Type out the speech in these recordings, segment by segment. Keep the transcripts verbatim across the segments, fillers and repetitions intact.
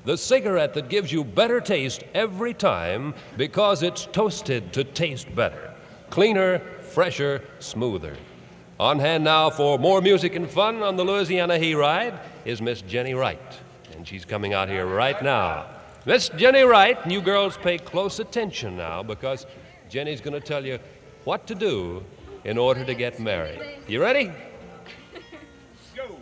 the cigarette that gives you better taste every time because it's toasted to taste better. Cleaner, fresher, smoother. On hand now for more music and fun on the Louisiana Hayride is Miss Jenny Wright. And she's coming out here right now. Miss Jenny Wright, you girls pay close attention now because Jenny's going to tell you what to do in order to get married. You ready? Go.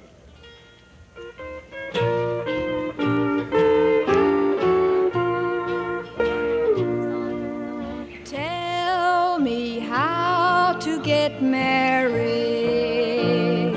Tell me how to get married.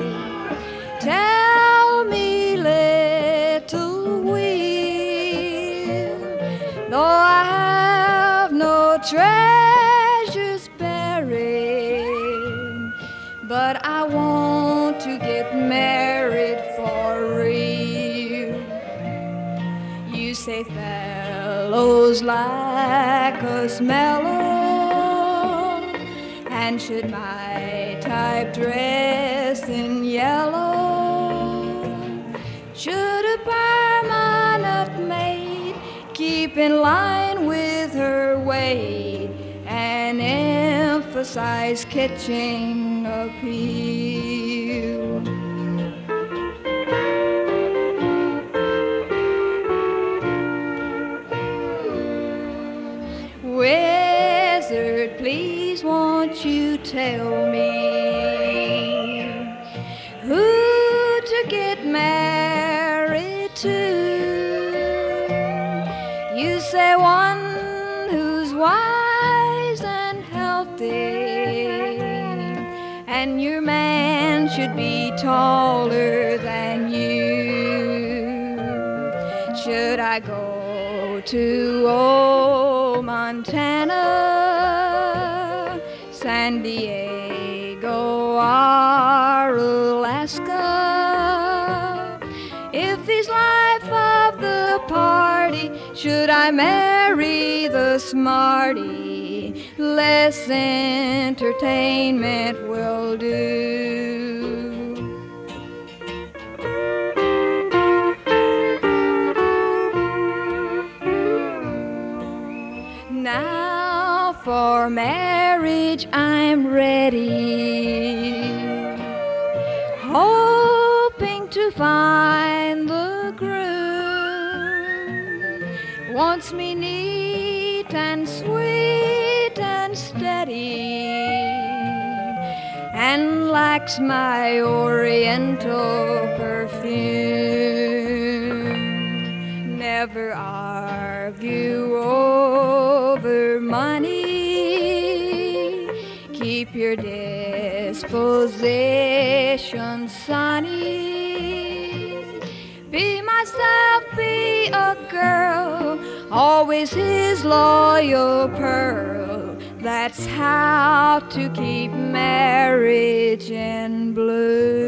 Tell me, little Will, though I have no treasures buried, but I want to get married for real. You say fellows like us mellow, and should my type dress in yellow? Should a permanent maid keep in line with her weight and emphasize kitchen appeal? Wizard, please won't you tell me who to get married to? You say one who's wise and healthy, and your man should be taller than you. Should I go to old Montana, San Diego, or Alaska? If he's life of the party, should I marry the smarty? Less entertainment will do. Now for marriage I'm ready, hoping to find the groom wants me neat and sweet and steady, and likes my oriental perfume. Never argue over money, keep your disposition sunny. Be myself, be a girl, always his loyal pearl. That's how to keep marriage in bloom.